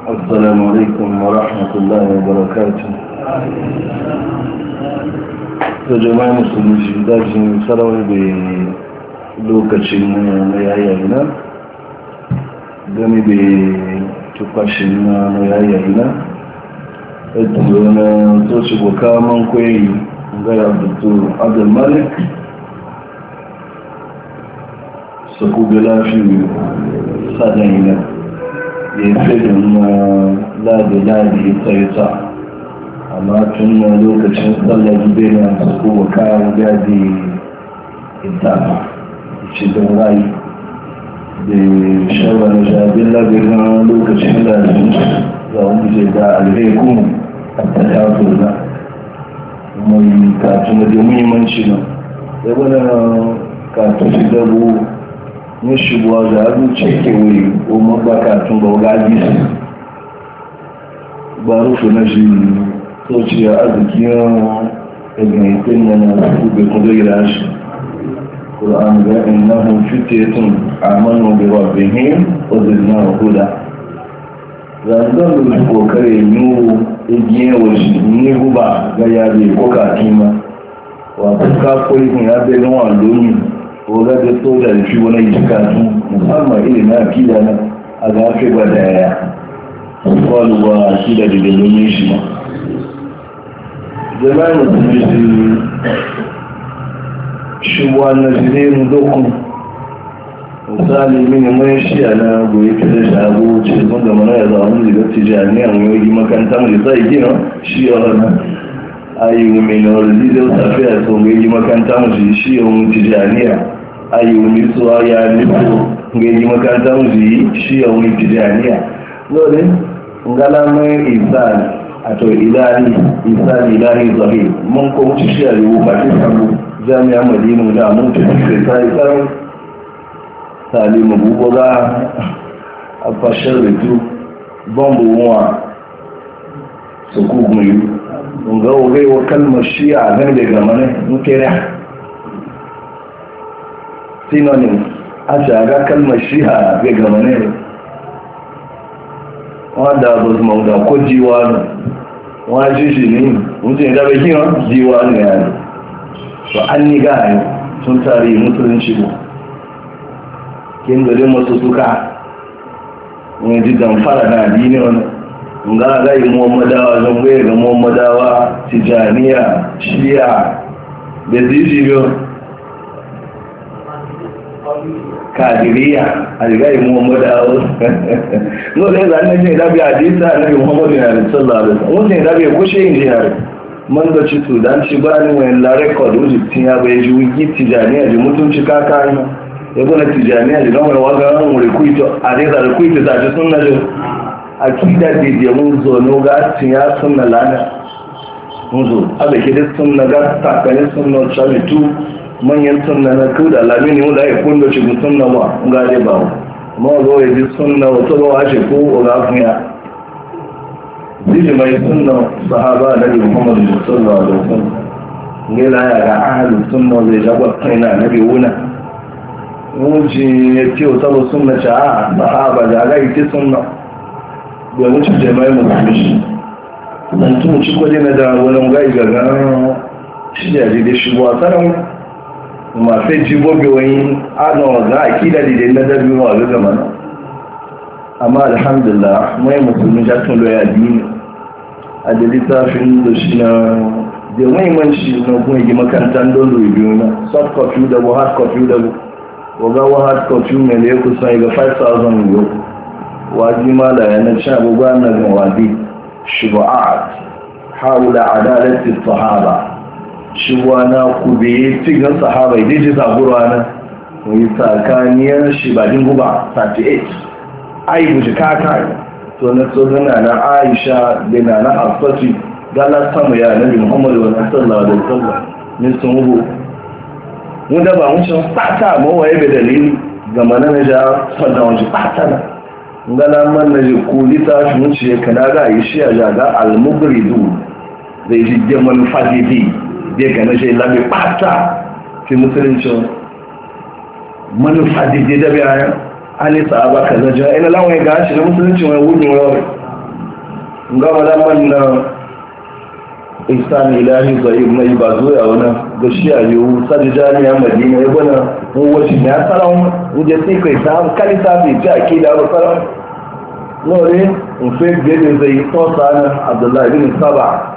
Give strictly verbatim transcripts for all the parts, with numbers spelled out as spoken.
السلام عليكم ورحمة الله وبركاته. جماعة مسلمين داخل سراوي بلوكاشين ميايينا gami da tukashin na yayayi na ɗaya na soci boka man kwayi gaya dr abdulmalik su kube lafi sadan yana ya yi fedin na ladi-ladi ya tsaita amma tun na lokacin tsallar zube na su kuwa kayan gadi ita ce don rayu da shawar jabin labirin lokacin da za mu je da alhekun a tattato na mai katun da muhimmanci na da wani katun shi dabu na shigowa da abu cike wuri ko mabba katun ba gaji su ba rufu na shi sociya arzikiyar ɗagaitin yana kube kuma gira shi القرآن قال إنهم فتية آمنوا بربهم وزدناهم هدى zanzan da su kokarin yiwu igiyewar shi ne guba ga yabe ko katima wato kakwai kun ya bai gawa domin ko ga da soja da shi wani yi katu musamman irin na akida na a gafe ba da yaya kwalu ba akida da domin shi ma jama'a mutum shigowa na zirin dokun misali mini mai shiya na goyi fita shago ce sun da mana ya zaune daga tijaniya mai yi makanta mai sai gina shi a rana ayi mai na wani zai safiya so mai yi makanta mai shi a wani tijaniya ayi mai suwa ya nufo mai yi makanta mai shi a wani tijaniya dole ngala mai isani a to ilahi isani ilahi zahi mun ko wuce shi a yiwu ba shi sabu jami'a madina da mun tafi ta yi tsarin talimu bubuga a fashar da tu bambu wa su kugun yi ga ogai wa kalmar shi a gani da gama ne nkere synonym a shaga kalmar shi a ga gama ne wadda ba su mauda ko jiwa ne wajen shi ne mutum da bai kina jiwa ne ya ne to an yi gaya sun tare musulunci ba kin gari masu suka wani ji damfara na adini wani nga gai muhammadawa zan gaya ga muhammadawa tijaniya shiya da zijiyo kadiriya a gai muhammadawa no ne zane ne dabi hadisa na muhammadu ya sallallahu alaihi wasallam wani dabi ya kushe yin jihar man da ci sudan ci ba ni wani la record wujin ya bai ji wiki tijaniya ji mutunci kaka ne ya gona tijaniya ji gama waga ran wuri kuito a dai da kuito da ci sunna jo akida de de mun zo no ga tin ya sunna lana mun zo abe ke da sunna ga ta kan sunna chabi tu manyan sunna na ku da lamini wanda ya kundo ci sunna ba ga dai ba mu zo ya ji sunna wato ba shi ko ga fuya Dili mai sunna sahaba nabi Muhammad sallallahu alaihi wasallam ne la ya ga ahlus sunna zai jaba kaina nabi wuna muji ya ce wata sunna cha sahaba da ga ita sunna da mutu jama'i musulmi dan tun ci kwaje na da wani gai ga ga shi da da shi wa sanan ma sai ji bobe wani ana ga akida da na dabi wa ga mana amma alhamdulillah mai musulmi da tun lo ya dini a da littafin da shi na da mahimmanci na kuma yi makarantar dole biyu na soft copy da bu hard copy da bu waga wa hard copy mai da ya kusa ga five thousand yau waji ma da yanar sha abubuwa na ga wadi shubu'at haula adalati sahaba shubuwa na kube cikin sahaba idan ji zaburwa na wani tsakaniyar shi bakin guba thirty-eight ai buji kaka to na tsohona na aisha da na na asfati galar samu ya nabi muhammadu wa sallallahu alaihi wasallam ne sun hubu wanda ba wucin fata mawaye bai dalili ga mana na ja fada wajen fata na ngala man na ji kuli ta shi wuce kana ga yi shi a jaga al-mugridu zai ji jaman fadidi zai ga na shi labi fata fi musulunci manufa didi da bayan ali sahaba kaza ja ina lawan ga shi na musulunci wani wudin wani gama lamar na ihsan ilahi zai mai ba zuwa wani ga shi a yiwu sadi jami'a madina ya gwana wacce ya tsaron wuje sai kai ta kalisa bai ci a kila ba tsaron lori in fi gede zai tosa na abdullahi bin saba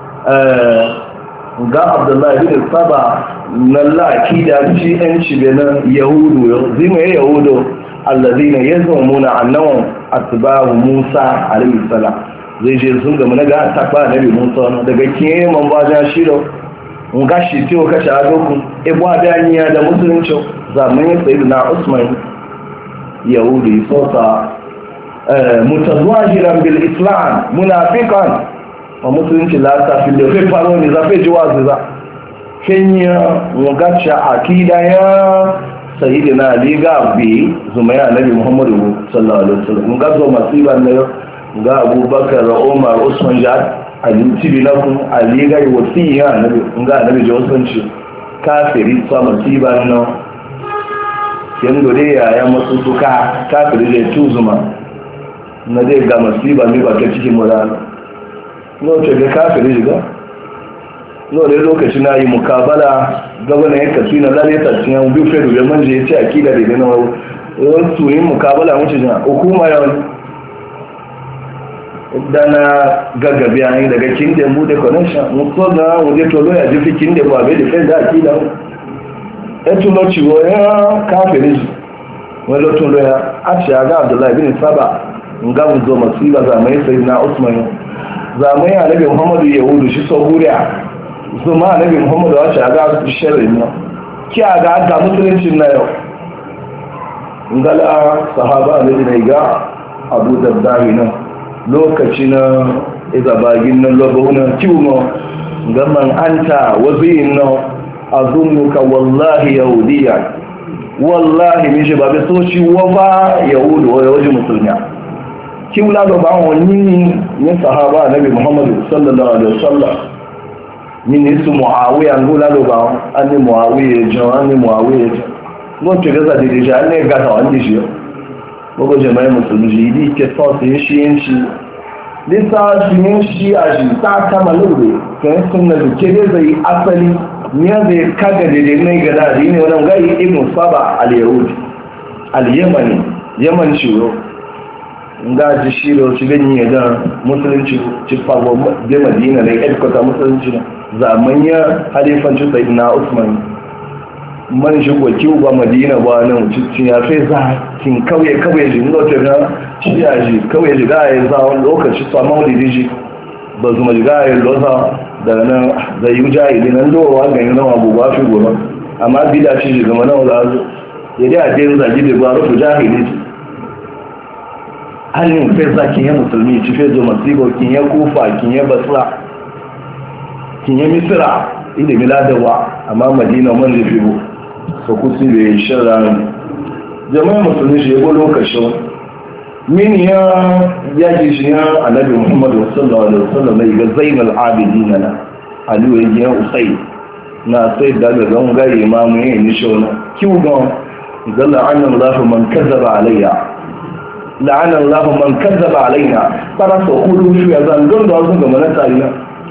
ga abdullahi bin saba na laki da ci yanci bai na yahudu zai mai yahudu allazina yazumuna annahum atba'u musa alayhi salam zai je sun ga mana ga takba nabi musa daga kiyaye man ba ja shiro mun ga shi tiwo kace a doku e bo adaniya da musulunci zamanin sayyidina usman yahudi sota eh mutazwajiran bil islam munafiqan wa musulunci la ta fil da faro ne za fe jiwazi za kenya mun ga cha akida ya sayyidina ali ga bi zumaya nabi muhammadu sallallahu alaihi wasallam mun ga zo masiba ne ga abubakar umar usman jad ali tibinakum ali ga wasiya nabi ga nabi josanci kafiri sa masiba no yando dai ya masu suka kafiri da tuzuma na dai ga masiba ne ba ta cikin murana no ce ga kafiri ga no dai lokaci na yi mukabala gabana ya kasu na lalata cikin biyu fedu da manje ya ce akida da dana wasu yin mukabala wuce jina hukuma yawon dana gaggabi a yi daga kinde mu da connection mutu na wuje tolo ya jifi kinde ba bai defend da akida ya tulo ciwo ya kafin ji wani tolo ya a ce a ga abdullahi bin saba nga mu zo masiba zamai sai na usman zamai a nabi muhammadu yahudu shi so huriya zuma a nabi muhammadu a ce a ga shirin nan ki a ga ga musuluncin na yau ngala sahaba ne da ga abu daddari nan lokaci na izabagin nan lagos kiwo gaman anta wazirin nan azumuka wallahi yahudiya wallahi mishi ba bai soci wafa yahudu wa yawaji musulmiya kiwula ga ba wani ne sahaba nabi muhammadu sallallahu alaihi wasallam ni su muawiya ngula lo ba an ni muawiya jo an ni muawiya jo mo te gaza de deja ne gaza wani shi gbogbo jama'i musulmi idi ke sọ́ọ̀sì ṣí ń ṣí lisa ṣí ń ṣí a ṣí ta kama lóore kan suna da kere zai asali ya zai kaga daidai na gada da ne wani gai ibn saba al-yahud al-yamani yaman shiro nga ji shiro shi gani ya da musulunci ci fago da madina da ya kwata musulunci na zamanya halifancin sai na usman man shigo kiwo ba madina ba nan cikin ya fi za kin kauye kauye ji nota na shiya ji kauye ji ga ya za wani lokaci sa maulidi ji ba su maji ga ya loza daga nan da yi jahili nan dowa ga yi nan abubuwa fi goma amma bida shi ji gama nan za su ya dai a dai zagi da ba rufu jahili ji halin fi za kin ya musulmi ci fi zo masibo kin ya kufa kin ya basra kin ya misira inda miladawa amma madina man rufi bu so kusi bai shirin jama'a musulmi shi yabo lokacin min ya yaji shi ya annabi muhammadu sallallahu alaihi wasallam mai ga zainal abidin na aliyu ya jiya usai na sai da ga zan ga imamu ya yi shi wani kiwu ga ga la'anan lafi man kazzaba alayya la'anan lafi man kazzaba alayna tsara so kudu shi ya zan don da wasu ga manata ina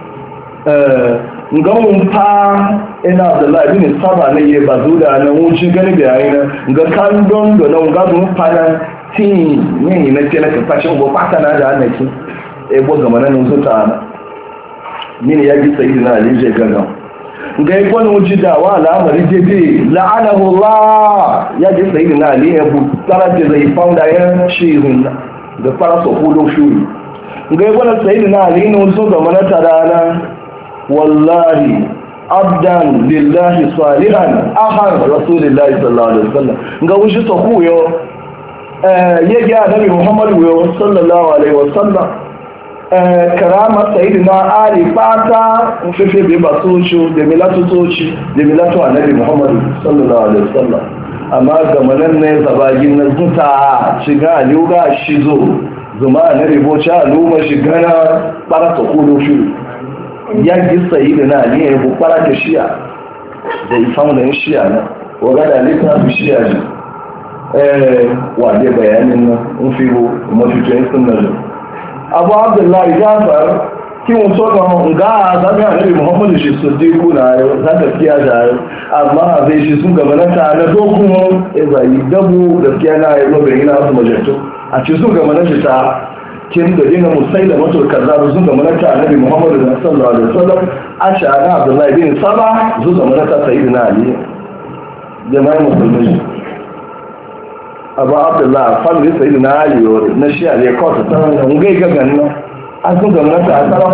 nga mun fa ina Abdullahi bin Saba ne ye bazuda na wuci gani da yayi na nga kan don do na nga mun fa na tin ne ne ce na ka fashin go fata na da annaki e bo ga manan su ta ni ya ji sayyidina Ali je gaga nga yi kwani wuci da wa al'amari je bi la'anahu Allah ya ji sayyidina Ali ya bu tsara da zai faunda ya shi hunna da fara so kulo shuri nga yi kwani sayyidina Ali ne so ga manata da na wallahi abdan lillahi salihan ahar rasulillahi sallallahu alaihi wasallam ga wushi to ku yo eh yage annabi muhammad yo sallallahu alaihi wasallam eh karama sayyidina ali fata fefe be basuchu de milatu toci de milatu annabi muhammad sallallahu alaihi wasallam amma ga manan ne zabagin nan zuta shiga aliuga shizo zuma annabi bocha aluma shigana para to ku shi ya ji sayi da na ne ya bukwara da shiya da ifan da shiya na waga da littafin shiya ji wade bayanin nan in fi bu mafitoyin sunan abu abdullahi jafar kí wọ́n sọ́nà ga zaɓi a nabi muhammadu shi su diku na yau za gaskiya da yau amma zai shi sun gaba na ta na dokun izayi dabu gaskiya na yau lobe yana wasu majaltu a ci sun gaba na shi ta kin da dina musai da masu kaza sun gaba na ta nabi muhammadu da sallallahu alaihi wasallam a shi ana abdullahi bin saba su gaba na ta sayi na ali jama'ai musulmi abu abdullahi family sayi na ali na shi a ne kawai ta sanar da ngai gagan nan an sun gwamnati a tsara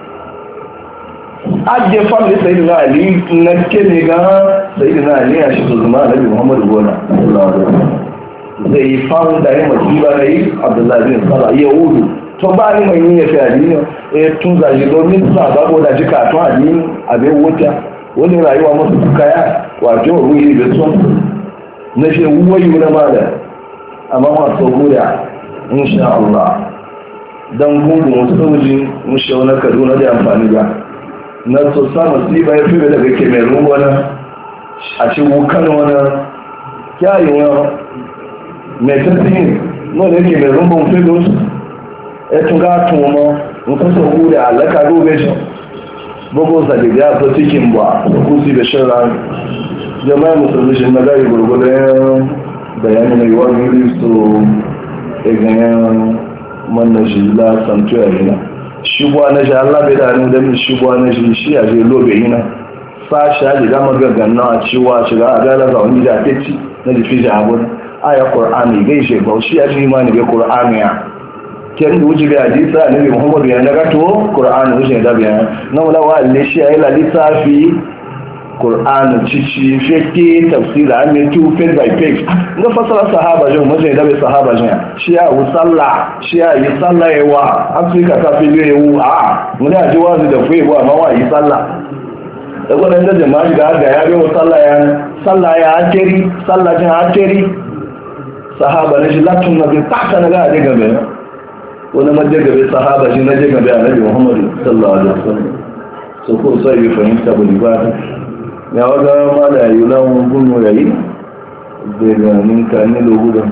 ajiye family sai da ali na ke ne ga sai da ali a shi su zama alabi muhammadu gona zai yi famun da ya masu ba na yi abdullahi bin sala ya wudu to ba ni mai yin ya fi adini ya tun zaji domin sa babu da jika tun adini abin wuta wani rayuwa masu kaya wato ruhi da sun na shi wuwayi na mada amma masu guda insha Allah don gungun soji mushe wani kaduna da amfani ba na so samun siba ya fi daga kemerun wani a ci wukan wani kyayin wani mai tattini wani kemerun ban fi dos ya tuga tuma nufin sauku da alaka gobe shi bugu zaɗi ya fi cikin ba da kusi da shan rani jama'a musulmi shi na gari gurgudan bayani mai wani su ɗagayen manna shi la santu ya yana shigwa na shi Allah bai da hannun damin shigwa na shi shi a je lobe yana sa shi a jiga magagan a cewa shiga a gara ga wani da feci na jifi shi abun aya ƙur'ani gai shi ba shi a ji imani bai ƙur'ani ya kyan da wuce bai hadisa a nabi muhammadu ya naga to ƙur'ani wuce da biya na wula wa alle shi a yi lalisa fi ƙur'ani cici fake tafsira an mai two page by page ga fasara sahaba jin mace da bai sahaba jin shi ya wu sallah shi ya yi sallah ya wa afirka ta fi zai wu a muni a ji wazi da fuyi wa mawa yi sallah da gwanan da jama'a ga ga ya bai wa sallah ya sallah ya hakeri sallah jin hakeri sahaba na shi latin na bai taka na ga a daga bai wani maje gabe sahaba shi na je gabe a nabi muhammadu sallallahu alaihi wasallam so ko sai bi fahimta buli ba ya waga mala yi lawon gunu yayi daga ninka ne logudan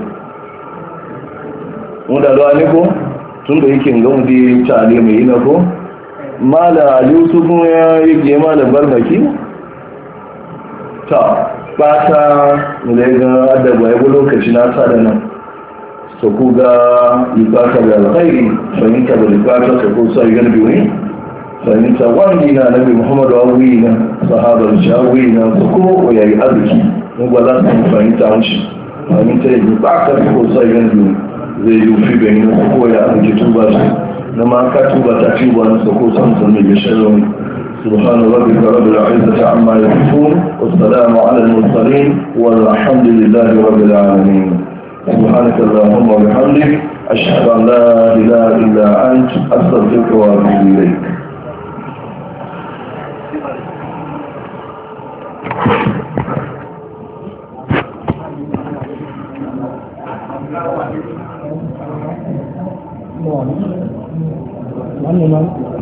wadda zuwa ne ko tun da yake ga wudi tare mai yi na ko mala yusufun ya yi ge mala barbaki ta bata da ga adaba ya lokaci na sa da nan su ku ga libata da alkhairi fahimta da libata su ku sai gan biyu ne fahimta wani na nabi muhammadu awi na sahabar shawi na su ko ya yi arziki mun ba za su fahimta wanci fahimta ya yi ba ka ko sai gan biyu zai yi fi bai na su ko ya arziki tuba su na ma ka tuba ta tuba na su ko san sun mai bishirin سبحان ربك رب العزة عما يصفون والسلام على المرسلين والحمد لله رب العالمين سبحانك اللهم وبحمدك أشهد أن لا إله إلا أنت أستغفرك وأتوب إليك One moment.